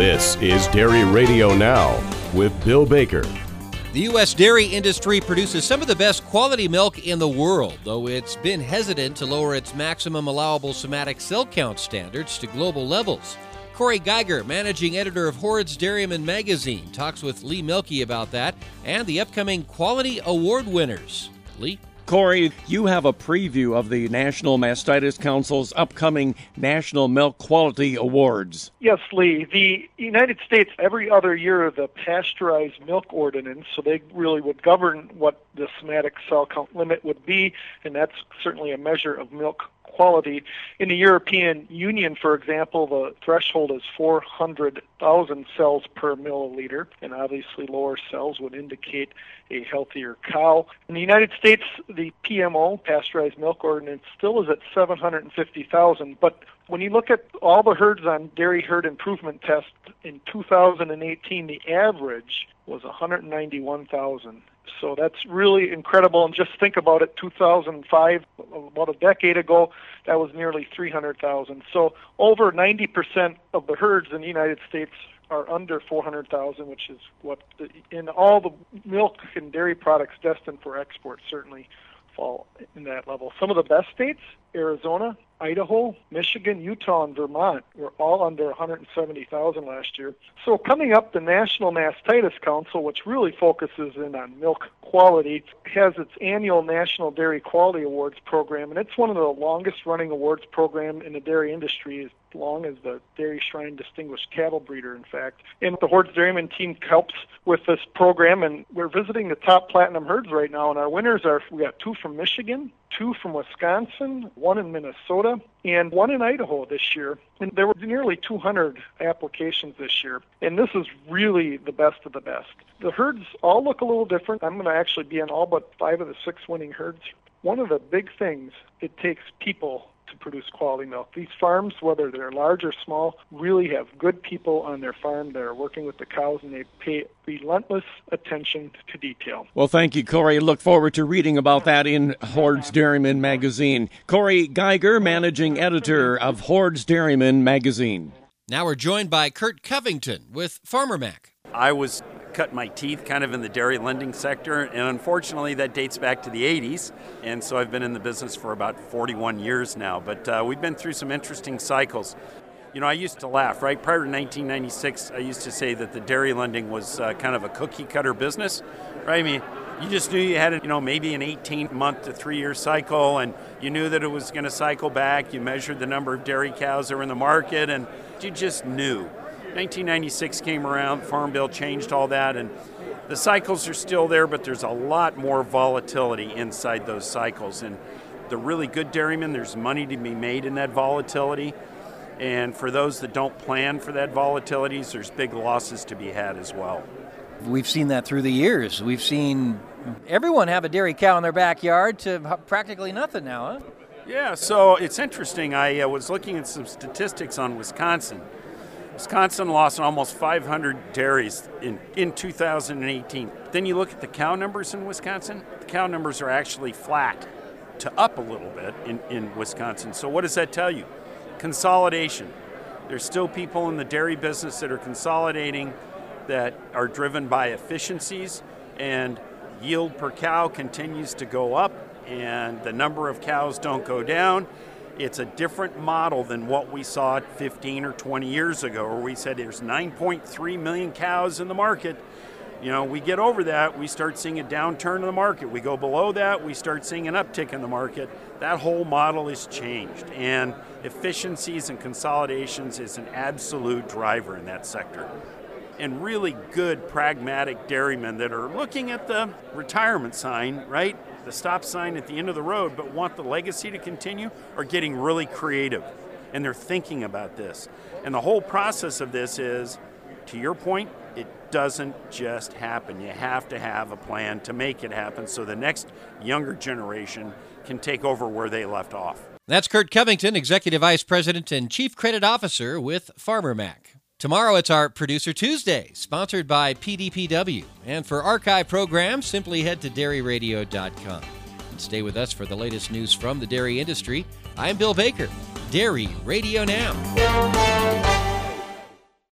This is Dairy Radio Now with Bill Baker. The U.S. dairy industry produces some of the best quality milk in the world, though it's been hesitant to lower its maximum allowable somatic cell count standards to global levels. Corey Geiger, managing editor of Hoard's Dairyman magazine, talks with Lee Mielke about that and the upcoming Quality Award winners. Lee? Corey, you have a preview of the National Mastitis Council's upcoming National Milk Quality Awards. Yes, Lee. The United States, every other year, the pasteurized milk ordinance, so they really would govern what the somatic cell count limit would be, and that's certainly a measure of milk quality. In the European Union, for example, the threshold is 400,000 cells per milliliter, and obviously lower cells would indicate a healthier cow. In the United States, the PMO, Pasteurized Milk Ordinance, still is at 750,000, but when you look at all the herds on Dairy Herd Improvement Test in 2018, the average was 191,000. So that's really incredible. And just think about it, 2005, about a decade ago, that was nearly 300,000. So over 90% of the herds in the United States are under 400,000, which is what, in all the milk and dairy products destined for export, certainly fall in that level. Some of the best states, Arizona, Idaho, Michigan, Utah, and Vermont were all under 170,000 last year. So coming up, the National Mastitis Council, which really focuses in on milk quality, has its annual National Dairy Quality Awards program, and it's one of the longest-running awards program in the dairy industry, as long as the Dairy Shrine Distinguished Cattle Breeder, in fact. And the Hoard's Dairyman team helps with this program, and we're visiting the top platinum herds right now, and our winners are, we got 2 from Michigan, 2 from Wisconsin, 1 in Minnesota, and 1 in Idaho this year. And there were nearly 200 applications this year. And this is really the best of the best. The herds all look a little different. I'm going to actually be in all but 5 of the 6 winning herds. One of the big things, it takes people to produce quality milk. These farms, whether they're large or small, really have good people on their farm that are working with the cows, and they pay relentless attention to detail. Well, thank you, Corey. Look forward to reading about that in Hoard's Dairyman magazine. Corey Geiger, managing editor of Hoard's Dairyman magazine. Now we're joined by Kurt Covington with Farmer Mac. I was cut my teeth kind of in the dairy lending sector, and unfortunately that dates back to the 80s, and so I've been in the business for about 41 years now, but we've been through some interesting cycles. You know, I used to laugh, right? Prior to 1996, I used to say that the dairy lending was kind of a cookie-cutter business, right? I mean, you just knew you had, maybe an 18-month to 3-year cycle, and you knew that it was going to cycle back. You measured the number of dairy cows that were in the market, and you just knew. 1996 came around, Farm Bill changed all that, and the cycles are still there, but there's a lot more volatility inside those cycles. And the really good dairymen, there's money to be made in that volatility. And for those that don't plan for that volatility, there's big losses to be had as well. We've seen that through the years. We've seen everyone have a dairy cow in their backyard to practically nothing now, huh? Yeah, so it's interesting. I was looking at some statistics on Wisconsin. Wisconsin lost almost 500 dairies in 2018. Then you look at the cow numbers in Wisconsin, the cow numbers are actually flat to up a little bit in Wisconsin. So what does that tell you? Consolidation. There's still people in the dairy business that are consolidating that are driven by efficiencies, and yield per cow continues to go up, and the number of cows don't go down. It's a different model than what we saw 15 or 20 years ago, where we said there's 9.3 million cows in the market. We get over that, we start seeing a downturn in the market. We go below that, we start seeing an uptick in the market. That whole model is changed, and efficiencies and consolidations is an absolute driver in that sector. And really good, pragmatic dairymen that are looking at the retirement sign, right? The stop sign at the end of the road, but want the legacy to continue, are getting really creative. And they're thinking about this. And the whole process of this is, to your point, it doesn't just happen. You have to have a plan to make it happen so the next younger generation can take over where they left off. That's Kurt Covington, Executive Vice President and Chief Credit Officer with Farmer Mac. Tomorrow it's our Producer Tuesday, sponsored by PDPW. And for archive programs, simply head to dairyradio.com. And stay with us for the latest news from the dairy industry. I'm Bill Baker, Dairy Radio Now.